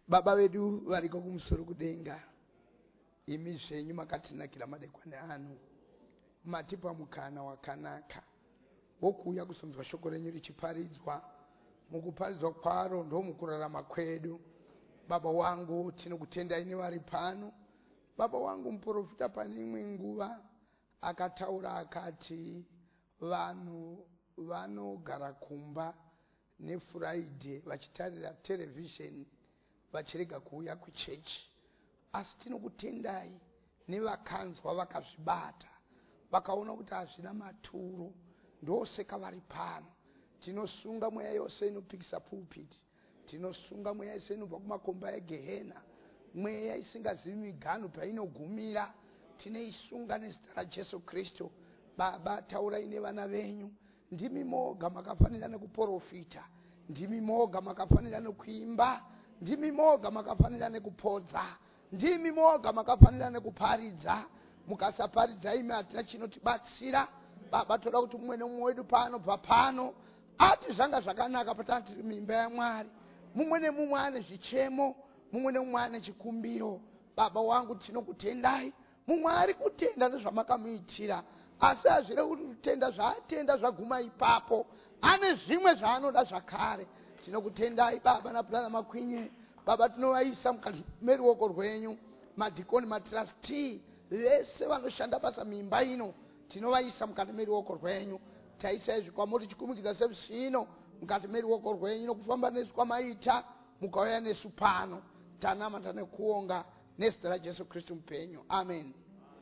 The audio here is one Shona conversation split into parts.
Baba vedu variko kumusoro kudenga, imi zvenyu makatinakira madekwana ano, matipa mukana wakanaka wokuuya kusonzwa shoko renyu richiparidzwa. Mukuparidzwa kwaro ndomukurarama kwedu. Baba wangu, tinokutendai nevari pano. Baba wangu, muprofita pane imwe nguva akataura akati vanhu vanogara kumba neFriday vachitarira television vachirega kuuya kuchechi. Asi tinokutendai nevakanzwa vakazvibata vakaona kuti hazvina maturo, ndoseka vari pano. Tinosunga mweya yose inopikisa pulpit, tinosunga mweya yose inobva kumakomba eGehena, mweya isingazivi miganhu painogumira, tinoisunga nezita raJesu Kristu. Baba, taurai nevana venyu. Ndimi moga makafanira nekuprofita, ndimi moga makafanira nekuimba, ndimi moga makafanira nekupodza, ndimi moga makafanira nekuparidza. Mukasaparidza imi hatina chinotibatsira. Baba, toda kuti mumwe nemumwe wedu pano bva pano ati zvanga zvakanaka patati tiri muimba yaMwari. Mumwe nemumwe ane zvichemo, mumwe nemumwe ane chikumbiro. Baba wangu, tinokutendai. Mumwe ari kutenda nezvamakamuitira, asi hazvire kuti kutenda zvaatenda zvaguma ipapo, ane zvimwe zvaanoda zvakare. Tinokutendai Baba naBrother Makwinye. Baba, tinovaisa mukati meruoko rwenyu, madhikoni, matrustee vese vanoshanda basa muimba ino, tinovaisa mukati meruoko rwenyu. Taisai zvikwamuri chikumikidza sevisi ino mukati meruoko rwenyu, nokufamba nesu kwamaita mukauya nesu pano. Tanamata nekuonga nezita raJesu Kristu mupenyu. Amen.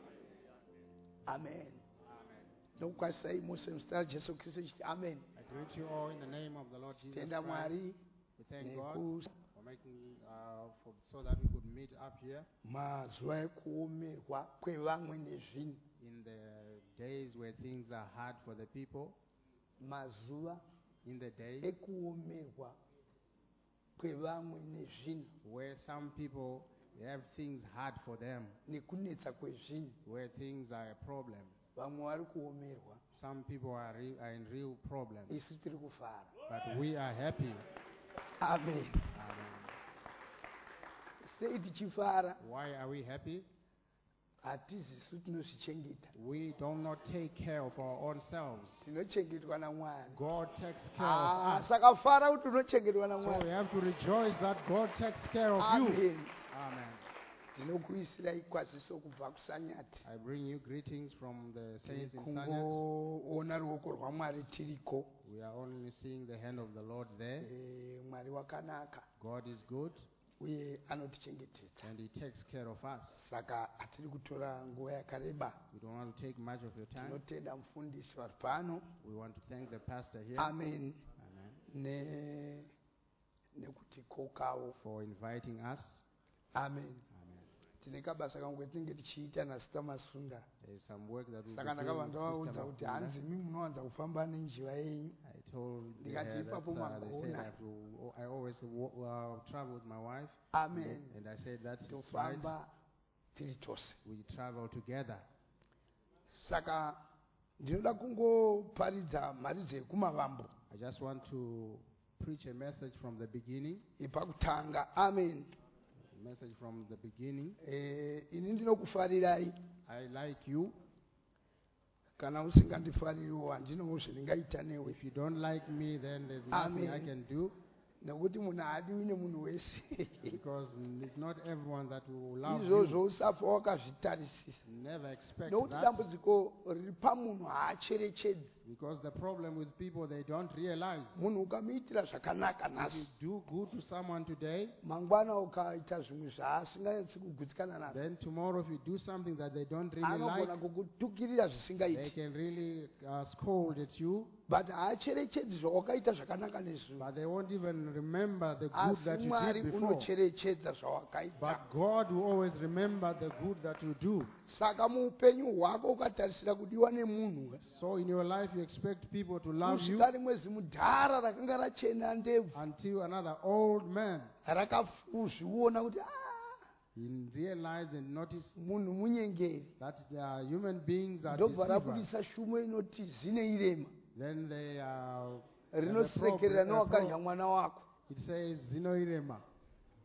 Amen. Nokukwasai mose muzita raJesu Kristu chiti amen. I greet you all in the name of the Lord Jesus Tenda Christ. Mwari We thank God for making so that we could meet up here mazuva ekuomerwa kwevamwe nezvinhu, in the days where things are hard for the people, mazuva in the days ekuomerwa kwevamwe nezvinhu where some people have things hard for them, nekunetsa kwezvinhu. where things are a problem. Vamwe vari kuomerwa, Some people are in real problems, isu tiri kufara. but we are happy. Amen. Amen. Sei tichifara? Why are we happy? Hatizisu tinozvichengeta, We do not take care of our own selves. tinochengetwa naMwari. God takes care of us. Saka fara kuti unochengetwa So we naMwari. have to rejoice that God takes care of you. Amen. Amen. Ndinokuisirai kwaziso kubva kuSanyati. I bring you greetings from the saints in Sanyas. Kungoona ruoko rwaMwari tiriko. We are only seeing the hand of the Lord there. Mwari wakanaka God is good uye anotichengetedza. and He takes care of us. Saka hatiri kutora nguva yakareba. We don't want to take much of your time. Tinotenda mufundisi vari pano. We want to thank the pastor here. Amen. Amen. Nekutikokawo. For inviting us. Amen. Amen. Tine kabasa kangu ketinenge tichiita naSista Masunda. There is some work that we Saka will do ndakabva with ndavaudza Sister kuti Mafunda. hanzi mimi munowanza kufamba nenjiva yenyu. I told her Ndikati that ipapo they magoona. said I always travel with my wife. Amen. And I said that's right. Tofamba tiri tose. We travel together. Saka ndinoda kungoparidza mhari dzekumavambo. I just want to preach a message from the beginning. Ipakutanga. Amen. A message from the beginning. Ini ndinokufarirai. I like you. Kana usingandifaririwo handinowo zvendingaita newe. If you don't like me, then there's nothing I can do. Nekuti munhu haadiwi nemunhu wese. Because it's not everyone that will love Izvozvo you. usafa wakazvitarisisa. Never expect Nokuti that. dambudziko riri pamunhu haacherechedzi. Because the problem with people, they don't realize. Munhu ukamuitira zvakanaka If you nhasi, do good to someone today, mangwana ukaita zvimwe zvaasinganyatsi kugutsikana nazvo, then tomorrow if you do something that they don't really like, anogona kukutukirira they zvisingaiti. can really scold at you, But haacherechedzi zvawakaita zvakanaka nezvimwe. but they won't even remember the good Asi that you Mwari did before. unocherechedza zvawakaita. But God will always remember the good that you do. Saka muupenyu hwako ukatarisira kudiwa nemunhu, So in your life you expect people to love you kusvika rimwe zimudhara rakanga rachena ndebvu until another old man rakazviona kuti he realized and noticed munhu munyengeri, that human beings are ndobva deceivers. rabudisa shumo inoti zine irema Then they rinosekerera newakarya mwana wako. it says zinoirema.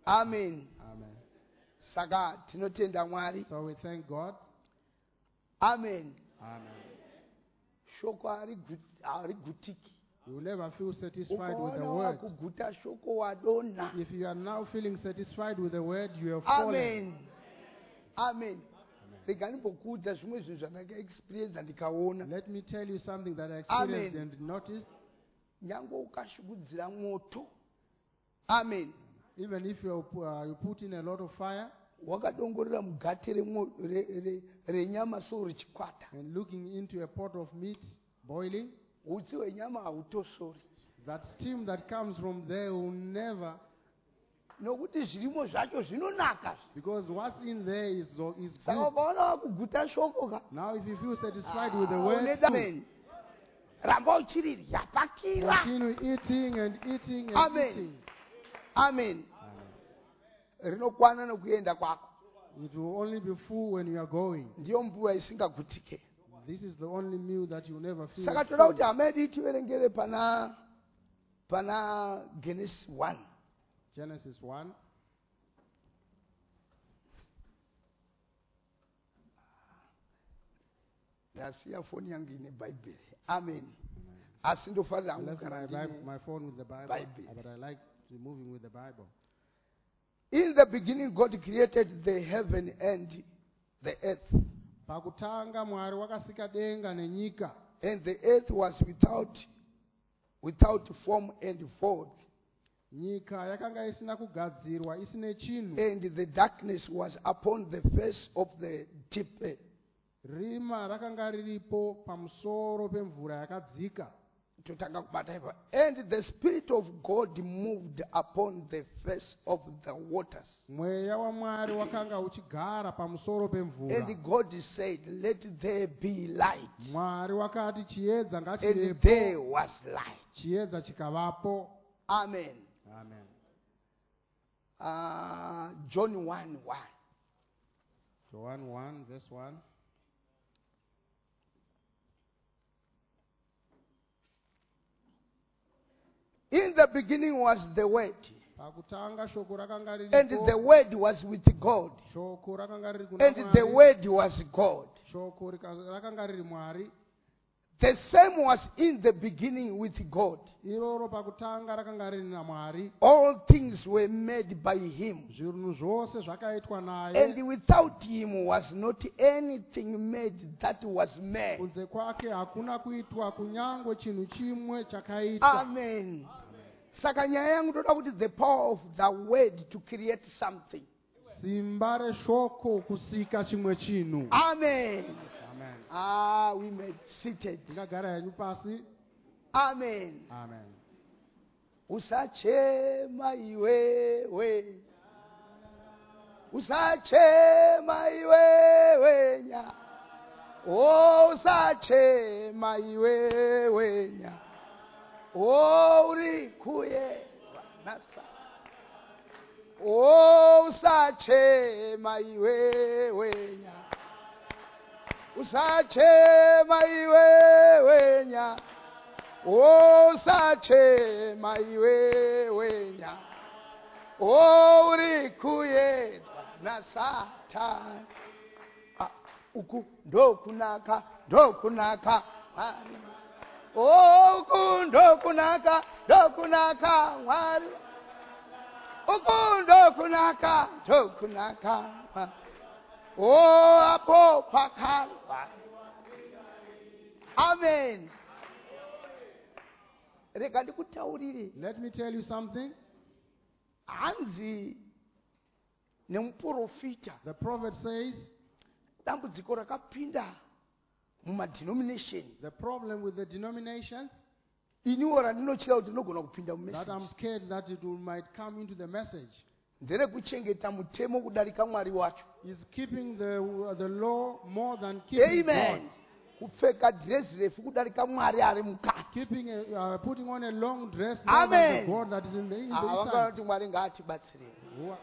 Amen. Amen. Saka tinotenda Mwari. So we thank God. Amen. Amen. Shoko harigutiki. You will never feel satisfied with the Ukaona word. wakuguta shoko wadona. If you are now feeling satisfied with the word, you have fallen. Amen. Amen. Rekanimbokuudza zvimwe zvinhu zvandakaexperience ndikaona. Let me tell you something that I experienced and noticed. Nyange ukashugudzira moto. Amen. Even if you put in a lot of fire Wakadongorera mugate renyama so richikwata. and looking into a pot of meat boiling, Utsi hwenyama hautosori. that steam that comes from there will never, Nokuti zvirimo zvacho zvinonaka. because what's in there is Saka good. ukaona wakuguta shoko ka. Now if you feel satisfied with the word, Amen. Ramba uchirirya pakira. continue eating and eating and Amen. eating. Amen. Amen. Rinokwana nokuenda kwako. It will only be full when you are going. Ndiyo mvura isingagutike. This is the only meal that you never feel. Saka toda full. kuti hama yedu tiverengere pana Genesis 1. Genesis 1. Ndasiya foni yangu ine Bible. Amen. Asi ndofarira I left kugara my phone with the Bible, Bible. but I like moving with the Bible. In the beginning God created the heaven and the earth. Pakutanga Mwari wakasika denga nenyika, And the earth was without form and void. nyika yakanga isina kugadzirwa, isine chinhu. And the darkness was upon the face of the deep earth. Rima rakanga riripo pamusoro pemvura yakadzika. Totanga kubata ipa. And the Spirit of God moved upon the face of the waters. Mweya waMwari wakanga uchigara pamusoro pemvura. And God said, let there be light. Mwari wakati chiedza And ngachivepo. there was light. Chiedza chikavapo. Amen. Amen. John 1:1. John 1 verse 1. In the beginning was the Word. Pakutanga shoko rakanga And the riripo. Word was with God. Shoko rakanga riri kuna And the Mwari. Word was God. Shoko rakanga riri Mwari. The same was in the beginning with God. Iroro pakutanga rakanga riri naMwari. All things were made by Him. Zvinhu zvose zvakaitwa naye. And without Him was not anything made that was made. Kunze kwake hakuna kuitwa kunyangwe chinhu chimwe chakaitwa. Amen. Saka nyaya yangu toda kuti the power of the word to create something. Simba reshoko kusika chimwe chinhu. Amen. Amen. We made seated. Ndingagara henyu pasi. Amen. Amen. Usachema iwewe. Usachema iwewe nya. Oh, usachema iwewe nya. Oh, urikuye nasa. Oh, usachema iwewe nya. Usachema iwewe nya. Oh, usachema iwewe nya. Oh, urikuye na Satan. Uku ndokunaka Mwari. Oh, uku ndokunaka Mwari. Uku ndokunaka Mwari. Oh, apo pakalwa. Amen. Reka ndikutaurire. Let me tell you something. Hanzi nemuprofita. The prophet says, Dambudziko rakapinda mumadenomination. the problem with the denominations, Iniwo randinochira kuti ndinogona kupinda that mumessage. I'm scared that it might come into the message, Nderekuchengeta mutemo kudarika Mwari wacho. is keeping the law more than keeping Amen. God. Kupfeka dress refu kudarika Mwari ari mukati. Keeping putting on a long dress more than Amen. the God that is in the Vangana inside. kuti Mwari ngaatibatsire. Amen.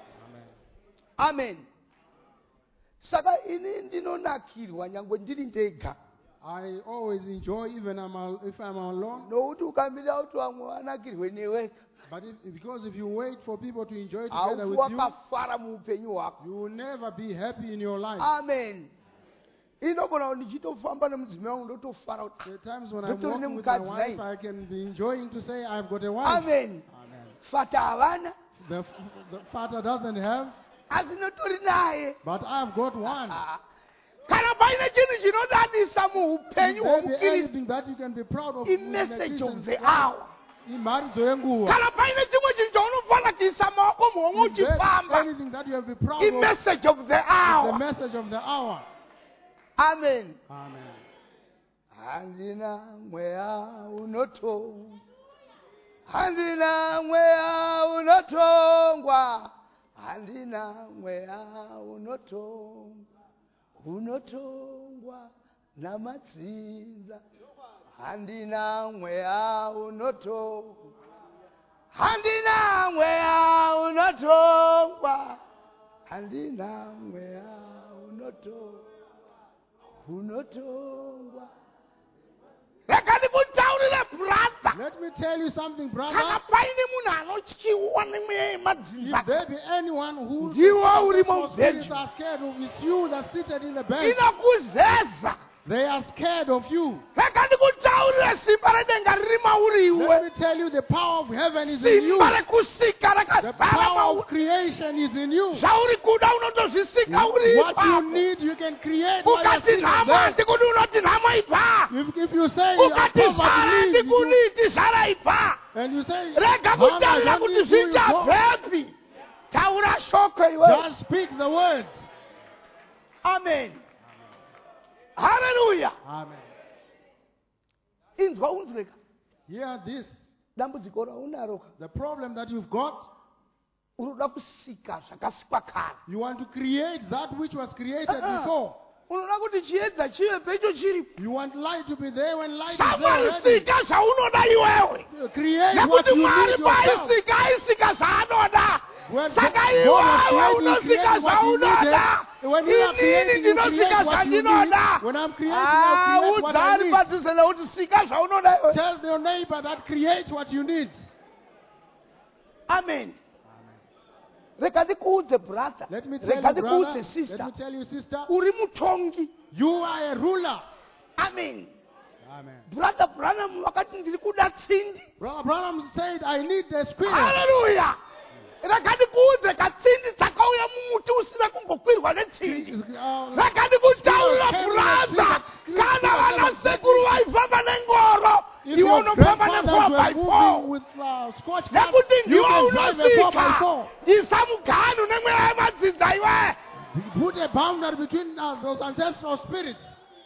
Amen. Saka ini ndinonakirwa nyangwe ndiri ndega. I always enjoy even if I'm alone. nokuti ukamira kuti vamwe vanakirwe newe But because if you wait for people to enjoy together haufi with you, wakafara muupenyu hwako. you will never be happy in your life. Amen. Inogona kuti ndichitofamba nemudzimai wangu ndotofara kuti There are times when I'm Victor walking with my Nemukadzi wife, naye. I can be enjoying to say I've got a wife. amen Amen. fata havana The father doesn't have, asi notori naye. but I've got one. Kana paine chinhu chinodadisa muupenyu If there be hwomukristu anything that you can be proud of, imessage of the hour. imharidzo yenguva. Kana paine chimwe chinhu chaunofanira kuisa maoko muhomwe If there is uchifamba anything that you have to be proud of, imessage of the the hour. message of the hour. Amen. Amen. Handina mweya handina mweya unotongwa, handina mweya unotongwa namadzinza, handina mweya handina mweya unotongwa, handina mweya unotongwa. Reka ndikutaurire brother. Let me tell you something, Kana brother. paine munhu anotyiwa nemweya If yemadzimba, there be anyone who Ndiwe uri spirits mubheji. are scared of, it's you that seated in the bench. inokuzeza. They are scared of you. Reka ndikutaurire simba redenga riri mauri Let iwe. me tell you, the power of heaven is in you. Simba rekusika The rakazara power mauri. of creation is in you. Zvauri kuda unotozvisika uri What you ipapo. need, you can create. While you're Ukati sitting nhamo there. handikuti unoti nhamo ipa. If you say you are Ukati zara poverty needs, handikuti iti zara ipa. and you say, Rega "How kutarira much kuti need you go?" zvichabvepi. Taura shoko iwe. Just speak the words. Amen. Hallelujah. Amen. Inzwa unzweka. Hear this. Dambudziko raunaro The problem that you've got, unoda kusika zvakasikwa kare. you want to create that which was created before. Unoda kuti chiedza chive pecho chiripo. You want light to be there when light is there already. Samarisika zvaunoda iwewe. Create what Nekuti you Mwari need yourself. paaisika aisika zvaanoda. When Saka God iwewe was unosika creating what he zvaunoda. needed, when you are Inini creating, you ndinosika create what you need. zvandinoda. When I'm creating, I create what I Udzari need. padhuze nekuti sika zvaunoda iwe. Tell your neighbor that create what you need. Amen. Reka ndikuudze brother. Let me tell Reka you, brother. ndikuudze Let sister. me tell you, sister. Uri mutongi. You are a ruler. Amen. Amen. Brother Branham wakati ndiri kuda tsindi. Brother Branham said, I need the spirit. Hallelujah. Reka ndikuudze katsindi dzakauya mumuti usina kumbokwirwa netsindi. Reka ndikutaurira brother. Kana vanasekuru vaifamba nengoro. If Iwe your unofamba grandfathers were moving ne4x4. with scotch cars, Nekuti you ndiwe can drive a unosika. 4x4. Isa muganu nemweya yemadzidza iwe. Put a boundary between those ancestral spirits.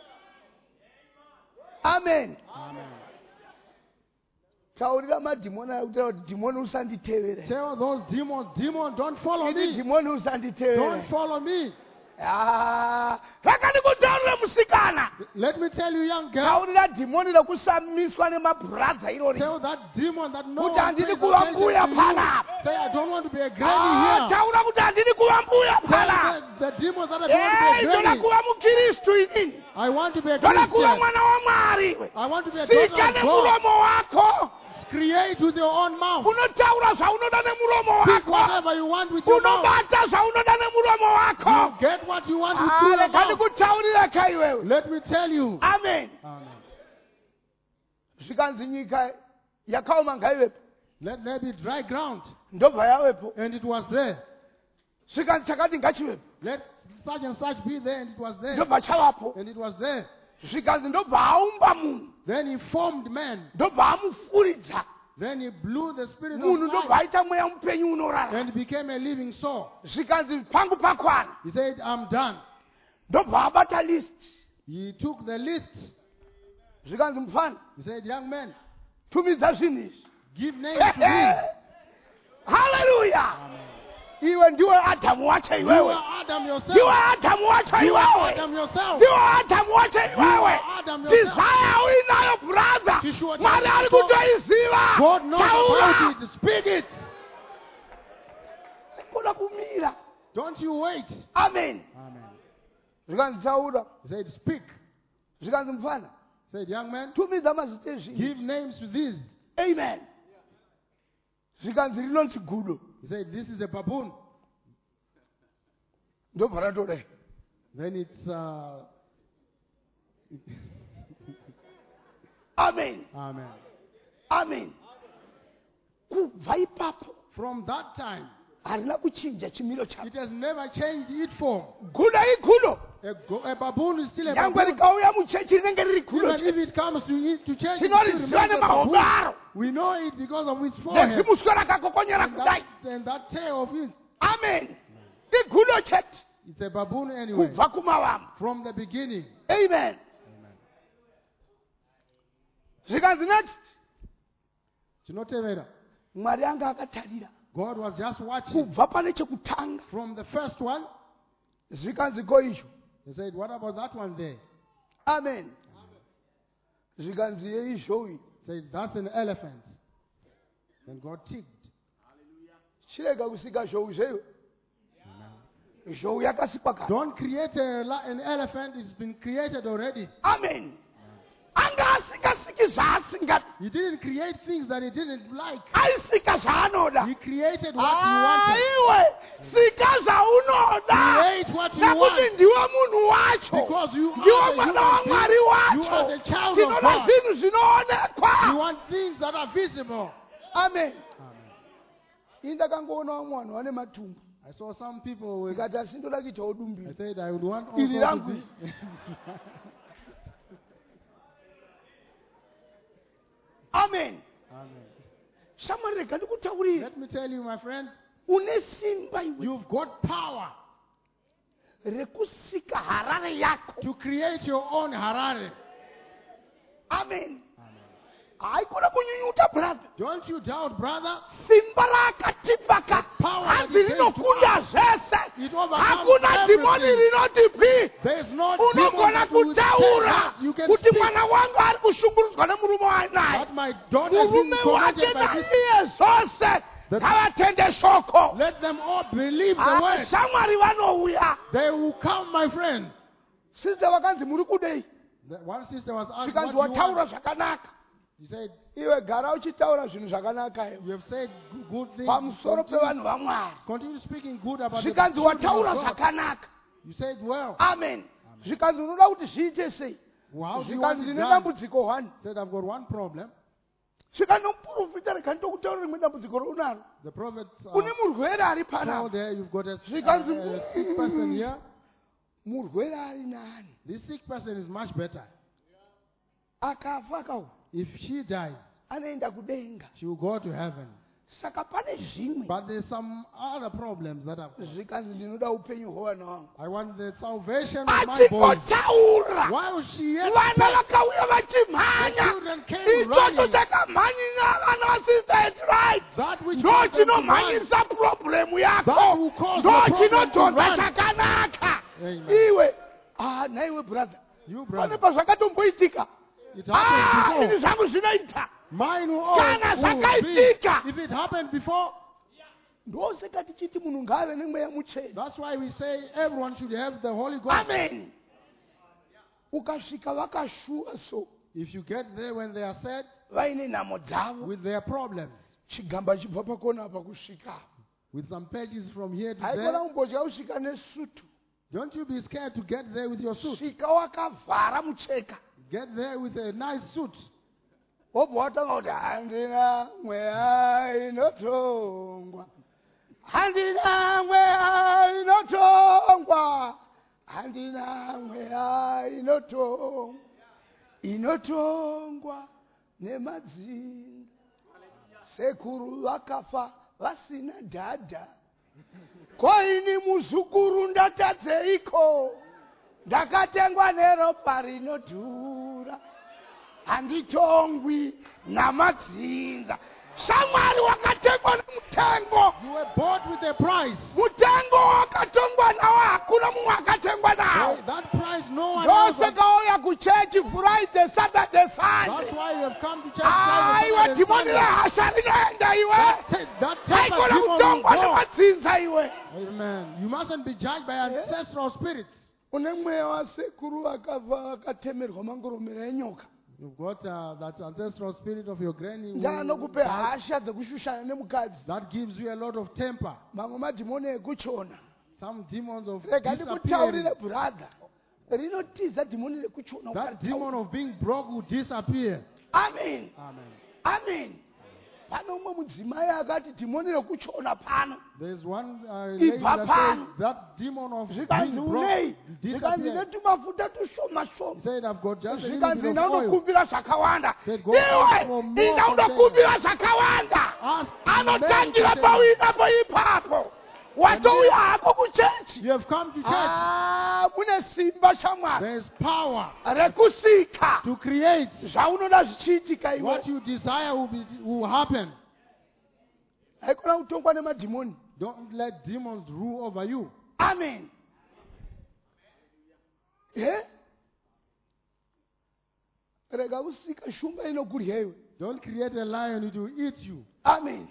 Amen. Amen. Taurira madhimoni akutaura kuti dhimoni usanditevere. Tell those demons, don't follow Ini me. dhimoni Don't usanditevere. follow me. Raka ndikutaurire musikana. Let me tell you, young girl. Taurira dhimoni rekusamiswa nemabhuradha irori. Tell that demon that no Kuti one handidi pays kuva attention mbuya to you. panapa. Say, I don't want to be a granny here. Taura kuti handidi kuva mbuya panapa. Tell the demons that I don't want to be a Ndoda granny. kuva mukristu inini. I want to be a Ndoda kuva Christian. mwana wamwari. I want to be a daughter Sika of God. nemuromo wako. Create with your own mouth. Unotaura zvaunoda nemuromo Speak wako. whatever you want with your mouth. Unobata zvaunoda nemuromo wako. You get what you want with your Reka mouth. ndikutaurira ka iwewe. Let me tell you. Amen. Amen. Zvikanzi nyika yakaoma ngaivepo. Let there be dry ground. Ndobva yavepo. And it was there. Zvikanzi chakati ngachivepo. Let such and such be there. And it was there. Ndobva chavapo. And it was there. Zvikanzi ndobva aumba munhu. Then he formed man. Ndobva amufuridza. Then he blew the spirit Munhu of ndobva life aita mweya mupenyu unorara. and became a living soul. Zvikanzi pangu pakwana. He said, I'm done. Ndobva abata list. He took the list. Zvikanzi mufana. He said, young man, Tumidza zvinhu izvi. give names to these. Hallelujah. Amen. Iwe ndiwe Adamu wacho You iwewe. are Adam yourself. Ndiwe Adamu wacho You are iwewe. Adam yourself. Ndiwe Adamu wacho iwewe. Adam yourself. Desire uinayo brother. Tishua Mwari ari chako. kutoiziva. God knows Taura. about it. Speak it. Koda kumira. Don't you wait. Amen. Amen. Zvikanzi taura. He said, speak. Zvikanzi mufana, Said, young man, tumidza mazita ezvinhu. give names to these. Amen. Zvikanzi rinonzi gudo. He said, this is a baboon. Ndobva ratodai. Then it's Amen. Amen. Amen. Kubva ipapo From that time, harina kuchinja chimiro chake. it has never changed its form. Gudo igudo. A baboon is still a Nyangwe baboon. rikauya muchechi rinenge riri gudo Even if chete. it comes to change, Tinoriziva nemahondo aro. we know it because of its forehead Nezimuswe rakakokonyera and kudai. that tail of it. Amen. Igudo chete. It's a baboon anyway. Kubva kumavamba. From the beginning. Amen. Zvikanzi next. Chinotevera. Mwari anga akatarira. God was just watching Kubva pane chekutanga. from the first one. Zvikanzi ko izvo. He said, what about that one there? Amen. Zvikanzi yeizvowi. He said, that's an elephant. Then God ticked. Chirega kusika zvowi zveyo. Zvowi yakasikwa kare. Don't create an elephant. It's been created already. Amen. Anga asingasiki zvaasingati. He didn't create things that he didn't like. Aisika zvaanoda. He created what he wanted. Aiwe, sika zvaunoda. Create what you Nekuti want. ndiwe munhu wacho. Because you Ndiwe are the mwana human waMwari being. wacho. You are the child of Tinoda God. zvinhu zvinoonekwa. You want things that are visible. Amen. Indakangoona vamwe vanhu vane matumbu. I saw some people with, Ndikati asi ndoda kuitawo I dumbiri. said I would want Ili also to rangu. be. Amen. Amen. Shamwari rega ndikutaurire. Let me tell you, my friend, Une simba iwe you've got power rekusika harare yako. to create your own Harare. Amen. Haikona kunyunyuta brother. Don't you doubt, brother. Simba rakatipaka power that hanzi it takes to rinokunda us. zvese. It overcomes Hakuna dhimoni everything. rinoti pi. There is no demon Unogona that will say kutaura that. You can kuti speak mwana wangu ari kushungurudzwa nemurume wainaye. that my daughter has been Murume wake tormented by this. naiye zvose ngavatende shoko. Let them all believe the word. Shamwari vanouya. They will come, my friend. Sister vakanzi muri kudei. One sister was asked, Zvikanzi what do you wataura want? zvakanaka. She said, Iwe gara uchitaura zvinhu zvakanaka. you have said good things. Pamusoro pevanhu vaMwari. Continue speaking good about the Zvikanzi children wataura of God. zvakanaka. You said well. Amen. Zvikanzi unoda kuti zviite sei? Well, how do you want Zvikanzi it ndine done? dambudziko 1. Said, I've got one problem. Zvikanzi muprofita rega ndokutaura rimwe dambudziko raunaro. The prophet Une murwere ari told panapa. her, you've got a sick Zvikanzi person here. murwere ari nani. This sick person is much better. Akafa kawo If she dies, anoenda kudenga. she will go to heaven. Saka pane zvimwe. But there's some other problems that I've got. Zvikanzi ndinoda upenyu hwevana vangu. I want the salvation of my boys. Achikotaura. Why was she yet Vana back? vakauya The vachimhanya. children came Ichocho running. chakamhanyisa vana vasista it's right. That which Ndo caused them to run. chinomhanyisa problemu That yako. will cause Ndo the problem to chinodhodza run. chakanaka. Amen. Iwe. Naiwe brother. You Pane brother, pazvakatomboitika. it happened Ini before. zvangu zvinoita. Mine will Kana all be. zvakaitika. If it happened before, Ndoseka tichiti munhu ngaave nemweya muchena. that's why we say everyone should have the Holy Ghost. Amen. Ukasvika vakashuva so. If you get there when they are set Vaine nhamo dzavo. with their problems, Chigamba chibva pakona apa kusvika. with some pages from here to Haikona there, kumbodya kusvika nesutu. don't you be scared to get there with your suit. Svika wakavhara mucheka. Get there with a nice suit. Wobva watanga kuti handina mweya inotongwa. Handina mweya inotongwa. Handina mweya inotongwa. Inotongwa nemadzinza. Sekuru vakafa vasina dhadha. Koini muzukuru ndatadzeiko. Ndakatengwa neropa rinodhura. Handitongwi namadzinza. Shamwari wakatengwa nemutengo. You were bought with a price. Mutengo wakatongwa nawo hakuna mumwe akatengwa nawo. That price no one else. Zvose kauya kuchechi Friday, Saturday, That's Sunday. why you have come to church. Aiwa Friday, dhimoni Sunday. rehasha rinoenda iwe. That type Haikona of demon will kutongwa go. nemadzinza iwe. Amen. You mustn't be judged by ancestral spirits. une mweya wasekuru akabva akatemerwa mangoromera enyoka. You've got that ancestral spirit of your granny Ndanokupe hasha dzekushushana nemukadzi. that gives you a lot of temper. Mamwe madhimoni ekuchona. Some demons of Rega disappearing. ndikutaurire brother. Rinotiza dhimoni rekuchona. That demon of being broke will disappear. Amen. Amen. Amen. Pano umwe mudzimai akati dhimoni rekuchona pano. There's one lady that said that demon of Zvikanzi being unei. broke Zvikanzi disappeared. netumafuta tushoma He shoma. said, I've got just a little Zvikanzi bit of oil. naunokumbira zvakawanda. Said, go ask for more Iwe ina containers. unokumbira zvakawanda. Ask Anotangira many pauinapo ipapo. Watouya hako kuchechi. You have come to church. Mune simba shamwari There's power rekusika to create. zvaunoda zvichiitika iwe. What you desire will happen. Haikona kutongwa nemadhimoni. Don't let demons rule over you. Amen. Rega kusika shumba inokudya iwe. Don't create a lion, it will eat you. Amen.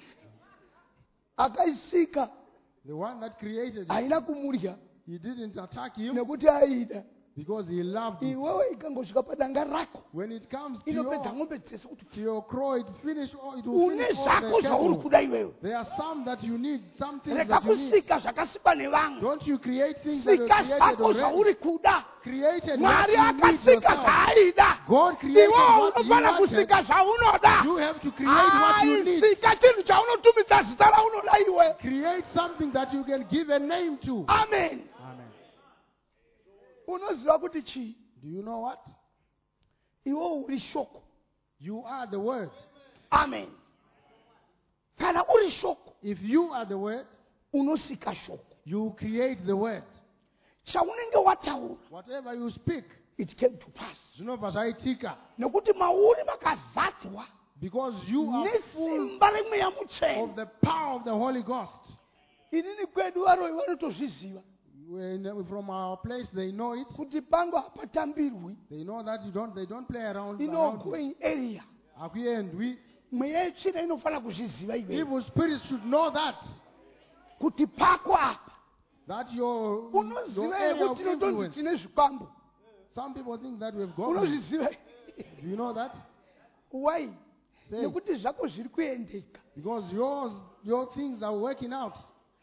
Akaisika The one that created it, haina kumudya he didn't attack you nekuti aida. because he loved you. Iwewe ikangosvika padanga rako When it comes to inopedza ng'ombe dzese kuti your crow, it will finish all une the zvako zvauri cattle. kuda iwewe. There are some that you need, some things Rega that you need. kusika zvakasikwa nevamwe. Don't you create things that are Sika created zvako already. zvauri kuda. Created what Mwari you need akasika yourself. zvaaida. God created Iwewe what you unofana wanted. kusika zvaunoda. You have to create what you need. Sika chinhu chaunotumidza zita raunoda iwe. Create something that you can give a name to. Amen. Amen. Unoziva kuti chii? Do you know what? Iwe uri shoko. You are the word. Amen. Kana uri shoko, If you are the word, unosika shoko. you create the word. Chaunenge wataura, Whatever you speak, it came to pass. zvinobva zvaitika. Nekuti mauri makazadzwa Because you are full nesimba remweya mutsvene. of the power of the Holy Ghost. Inini kwedu varoi vanotozviziva From our place, they know it. kuti pangu hapatambirwi. They know that they don't play around. Inogoing area. Hakuendwi. Mweya yetsvina inofana kuzviziva iwe. Evil spirits should know that. Kuti pako apa. That your Unoziva area ere of kuti tinotonzi influence. tine zvikwambo. Some people think that we've got. Unozviziva. Do you know that? Why? Say. Nekuti zvako zviri kuendeka. Because your things are working out.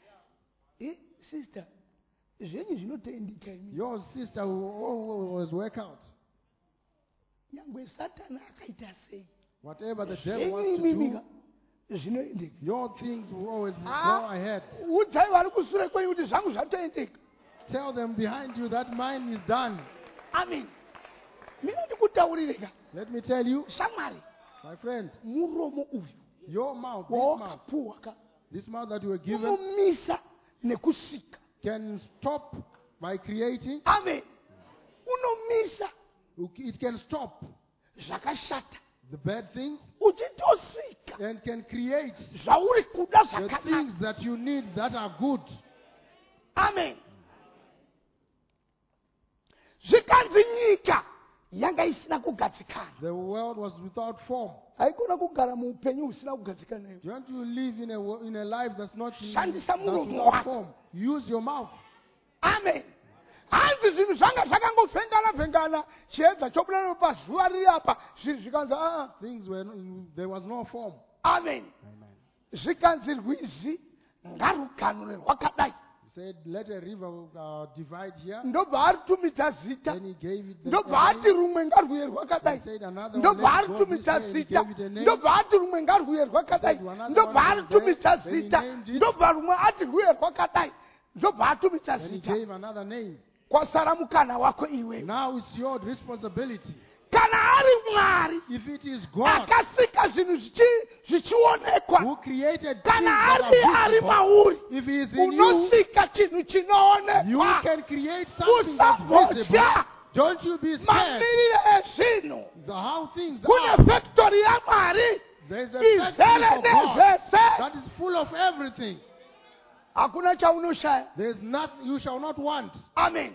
Sister, zvenyu zvinotoendeka imi. Your sister will always work out. Nyangwe Satana akaita sei. Whatever the devil Zvenyu wants to do, imimi zvinoendeka. your things will always go ahead. Udzai vari kusure kwenyu kuti zvangu zvatoendeka. Tell them behind you that mine is done. Amen. Mina ndikutaurireka. Let me tell you, Shamwari, my friend, muromo uyu your mouth, this mouth, wawakapuwa ka this mouth that you were given, unomisa nekusika. can stop by creating. Amen. Unomisa It can stop zvakashata. the bad things Uchitosika and can create zvauri kuda the zvakanaka. things that you need that are good. Amen. Zvikanzi nyika yanga isina kugadzikana. The world was without form. Haikona kugara muupenyu husina kugadzikana. Don't you live in a life that's not Shandisa that's muromo without wako. form? Use your mouth. Amen. Hanzi zvinhu zvanga zvakangofengana chiedza chobuda pazuva riri apa zvinhu zvikanzi Things there was no form. Amen. Amen. Zvikanzi rwizi ngarukanure rwakadai. He said, let a river divide here. Ndobva aritumidza zita. Then he gave it the Ndobva ati name. rumwe ngarwuye He rwakadai. said another one, Ndobva let's go this aritumidza way, and he zita. gave it a name. Ndobva ati rumwe ngarwuye rwakadai. He said another Ndobva one aritumidza was there, then he zita. named it. Ndobva rumwe ati rwuye rwakadai. Ndobva atumidza Then he zita. gave another name. Kwasara mukana wako iwe. Now it's your responsibility. Kana ari Mwari If it is God akasika zvinhu zvichionekwa. who created things Kana that ari are visible, mauri if he is in you, unosika chinhu you chinoonekwa. can create something that's visible. Usambotya Don't you be scared. mamirire ezvinhu. How things Kune are. factory yaMwari There's a factory izere of God nezvese. that is full of everything. Hakuna chaunoshaya. There's nothing you shall not want. Amen.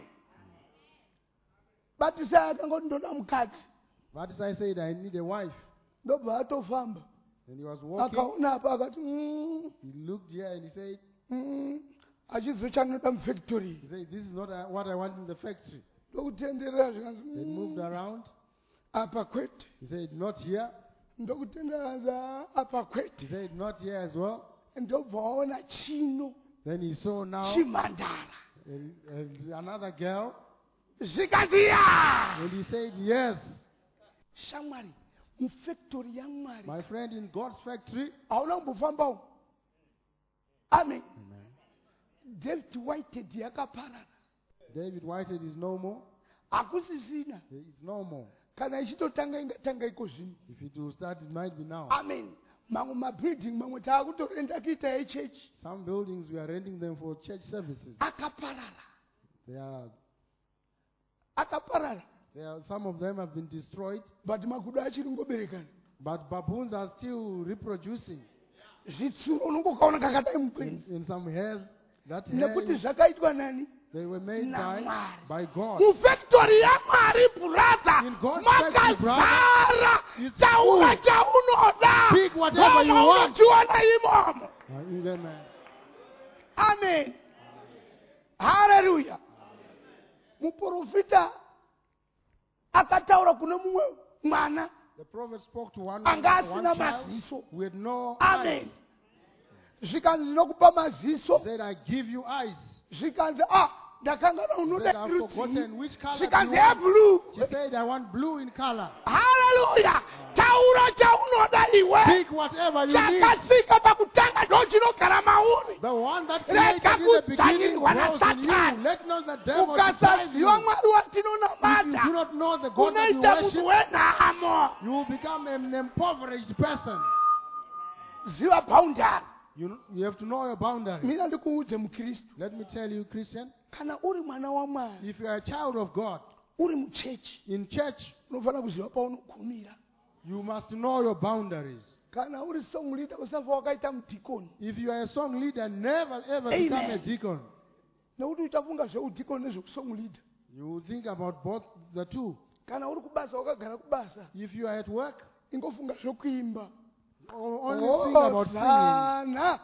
Batisai akangoti ndoda mukadzi. But as I said, I need a wife. Ndobva atofamba. And he was walking. Akaona apa akati He looked here and he said, achiziva chanoda mufactory He said, this is not what I want in the factory. ndokutenderera zvikanzi They moved around. apa kwete, He said, not here. ndokutenderedza apa kwete, He said, not here as well. ndobva waona chino Then he saw now chimhandara and another girl. zvikanzi ya And he said, yes. shamwari mufactory yamwari My friend, in God's factory. hauna kumbofambawo. Amen. Amen. David Whitehead yakaparara, David Whitehead is no more. hakusisina. There is no more. Kana ichitotanga ingatanga iko zvino. If it will start, it might be now. Amen. Mamwe mabuilding mamwe taakutorenda kuita echechi Some buildings, we are renting them for church services. akaparara, There are some of them have been destroyed, but makudo achiri ngoberekana. but baboons are still reproducing Zvitsuro unongokaona kakadai mukwenzi. in some hairs. That Nekuti hair, zvakaitwa nani? they were made Namwari. by God. Mufactory yamwari brother, In God's factory, makazara it's taura full. chaunoda. Pick whatever you want. unochiona imomo. Amen. Amen. Hallelujah. Muprofita akataura kune mumwe mwana The prophet spoke to one anga asina child maziso. with no Amen. eyes. Zvikanzi ndinokupa maziso. He said, I give you eyes. Zvikanzi ndakangana He unoda said, I've rudzi. forgotten which color do Zvikanzi you want. blue. She said, I want blue in color. Hallelujah. Taura chaunoda iwe. Pick whatever you need. Chakasika pakutanga ndo chinogara mauri. The one that created in the beginning dwells in you. Let not the devil deceive you. Ukasaziva mwari If you watinonamata do not know the God that you unoita munhu worship, wenhamo. you will become an impoverished person. Ziva boundary. You have to know your boundary. Mina ndikuudze mukristu, Let me tell you, Christian, kana uri mwana wamwari, if you are a child of God, uri muchechi, in church, unofanira kuziva paunogumira. you must know your boundaries. Kana uri song leader usafa wakaita mudhikoni, If you are a song leader, never ever Amen. become a deacon. nekuti uchafunga zveudhikoni nezvekusong leader. You will think about both the two. Kana uri kubasa wakagara kubasa, If you are at work, ingofunga zvokuimba. only think about singing. Hosana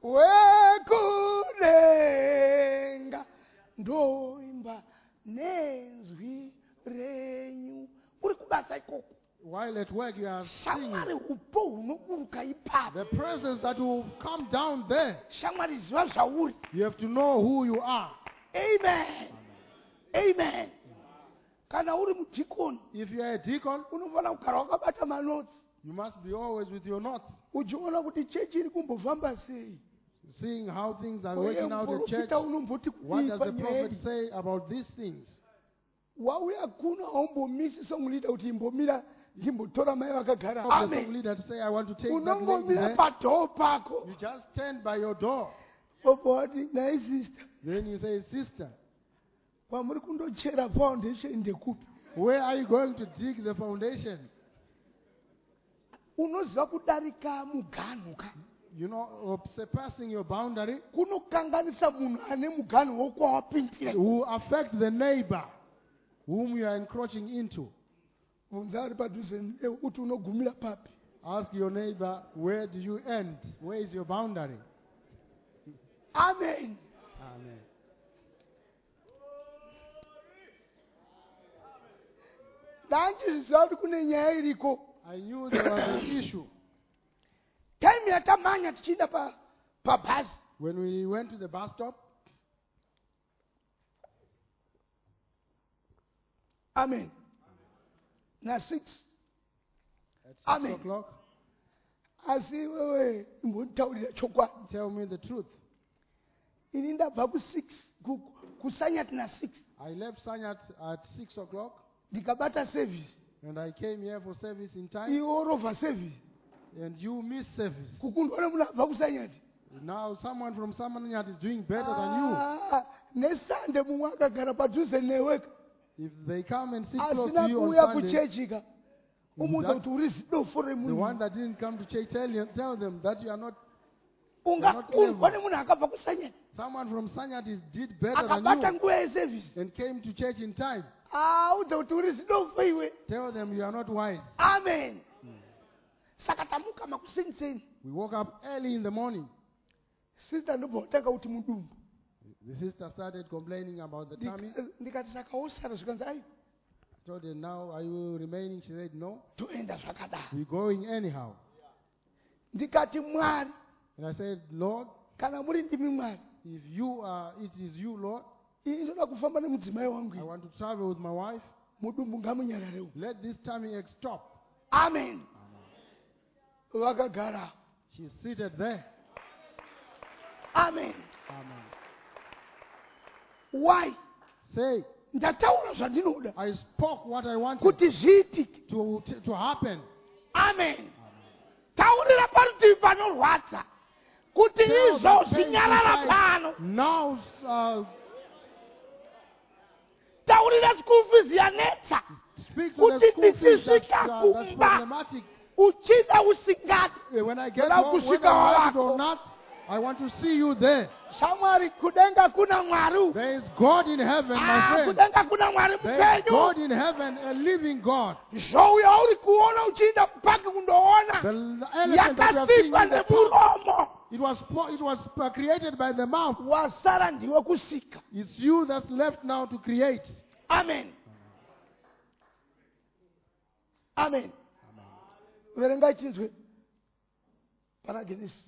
wekudenga ndoimba nenzwi renyu. Uri kubasa ikoko. While at work, you are singing. Shamwari upo hunoburuka ipapo. The presence that will come down there, Shamwari ziva zvauri. you have to know who you are. Amen. Amen. Kana uri mudhikoni, If you are a deacon, unofanira kugara wakabata manotsi. you must be always with your notes, Uchiona kuti chechi iri kumbofamba sei. seeing how things are Uye working out at church. muprofita unomboti What does kuipa the prophet nyaya. say about these things? Wauya kuno haumbomisi song leader kuti imbomira ndimbotora mai vakagara. Of the song Amen. leader to say, I want to take that lady Unongomira there. padhoo pako. You just stand by your door. Woboti nai sister, Then you say, sister, kwamuri kundochera foundation ndekupi. where are you going to dig the foundation? Unoziva kudarika muganhu ka. You know, of surpassing your boundary Kunokanganisa munhu ane muganhu wokwawapindira. will affect the neighbor whom you are encroaching into. Bvunza ari padhuze newe kuti unogumira papi. Ask your neighbor, where do you end? Where is your boundary? Amen. Amen. Ndandiziva kuti kune nyaya iriko. I knew there was an issue. Time yatamanya tichienda pabhazi. When we went to the bus stop, Amen. Na 6. at 6 Amen. o'clock, Asi wewe imbonditaurira chokwadi. tell me the truth. Ini ndabva ku6 kusanyati na6 I left Sanyat at 6 o'clock, ndikabata service. and I came here for service in time, Iwo over service. and you missed service. Kukundwa munhu abva kusanyati. Now someone from Samanyat is doing better than Nesande mumwe akagara padhuze newe. you. If they come and sit close to Asina you on kuuya Sunday, kuchechi ka. Umuudza kuti uri zidofo the remunhu. one that didn't come to church, tell them that you are not. Ungakundwa nemunhu akabva kusanyati. Someone from Sanyat did better than Akabata you nguva yeservice. and came to church in time. Udza kuti uri zidofo iwe. Tell them you are not wise. Amen. Saka tamuka makuseniseni. We woke up early in the morning. Sister ndobva watanga kuti mudumbu. The sister started complaining about the tummy. Ndikati saka usara zvikanzi ai I told her, now are you remaining? She said, no. toenda zvakadaro. We're going anyhow. Ndikati Mwari, And I said, Lord, kana muri ndimi Mwari, if you are, it is you, Lord. ini ndoda kufamba nemudzimai wangu. I want to travel with my wife. Mudumbu ngamunyarare. Let this tummy ache stop. Amen. Vakagara. She's seated there. Amen. Amen. Why? Say, Ndataura zvandinoda I spoke what I wanted kuti zviitike. to happen. Amen. Taurira parutivi panorwadza kuti Tell izvo the pain zvinyarara inside. pano. Now, Taurira school fees yanetsa speak to the kuti school fees that's ndichisvika kumba problematic. uchida usingati. When I get Wala home, kusvika whether I like it wako. or not, I want to see you there. Shamwari kudenga kuna Mwari. There is God in heaven, my friend. Kudenga kuna Mwari There is God mupenyu. in heaven, a living God. Zvouya uri kuona uchienda paki kundoona. The elephant that you are seeing Yakasikwa in the park, nemuromo. it was created by the mouth. Wasara ndiwe kusika. It's you that's left now to create. Amen. Amen. Verengai chinzwe. Paragenesis.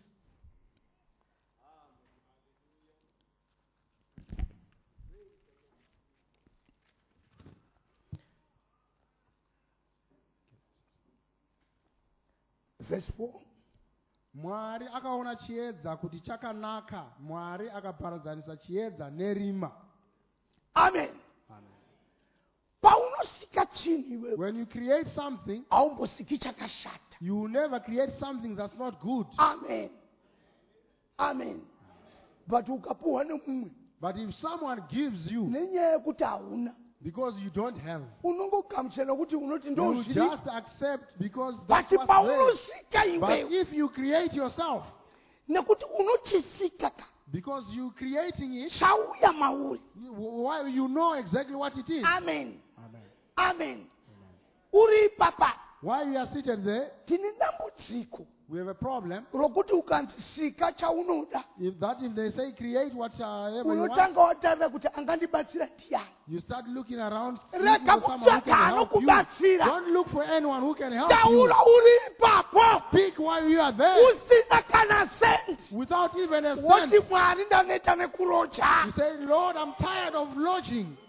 Verse 4. Mwari akaona chiedza kuti chakanaka. Mwari akaparadzanisa chiedza nerima. Amen. Paunosika chinhu iwewe, When you create something, haumbosiki chakashata. you will never create something that's not good. Amen. Amen. But ukapuwa nemumwe But if someone gives you nenyaya yekuti hauna, because you don't have, unongogamuchira kuti unoti you ndozviri. just accept because But that's what's there. paunosika But iwewe if you create yourself, nekuti unochisika ka because you creating it, chauya mauri. why you know exactly what it is. Amen. Amen. Amen. Uri papa While you are seated there, tine dambudziko we have a problem. rokuti ukanzi sika chaunoda, If they say create whatever you want, unotanga watarira kuti angandibatsira ndiani. you start looking around Rega looking for someone who can kutsvaka help you. anokubatsira. Don't look for anyone who can help you. Taura uri ipapo Speak while you are there usina kana senti. without even a Woti cent. Mwari ndaneta You nekurocha. say, Lord, I'm tired of lodging.